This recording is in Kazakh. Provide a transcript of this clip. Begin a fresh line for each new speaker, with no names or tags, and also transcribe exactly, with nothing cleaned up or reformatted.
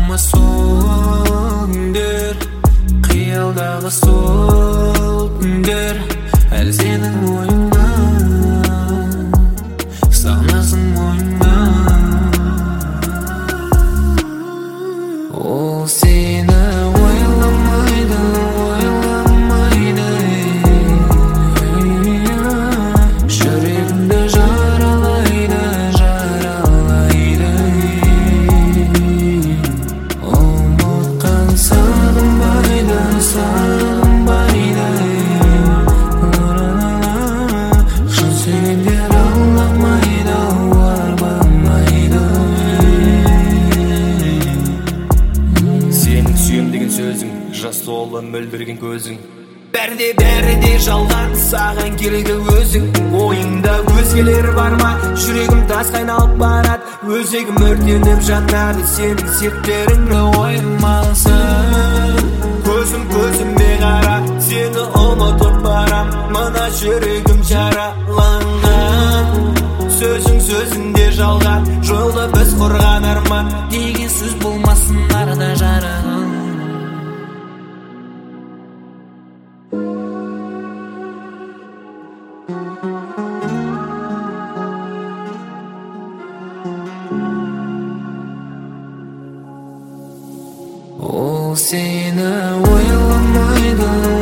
ма сол күндер, қиялдағы сол күндер, әлі сенің ойыңда, сағынасың ойыңда. Ол сені ойламайды, ойламайды, жүрегімді жаралайды, жаралайды. Ұмытқан сағынбайды, сағынбайды, шын сүйгендер ауламайды, арбамайды.
Сенің сүйем деген сөзің, жас толы мөлдірген көзің, бәрі де бәрі де жалған, саған керегі өзің. Ойыңда өзгелер бар ма? Жүрегім тасқа айналып барады, өзегім өртеніп жатады, сенің серттеріңді
ойырмалсың.
көзім көзіме қара, сені ұмытып барам, мына жүрегім жараланған. Сөзің сөзінде жалған, жолды біз құрған арман,
деген сөз болмасын арада жарығым. Ол сені ойламайды,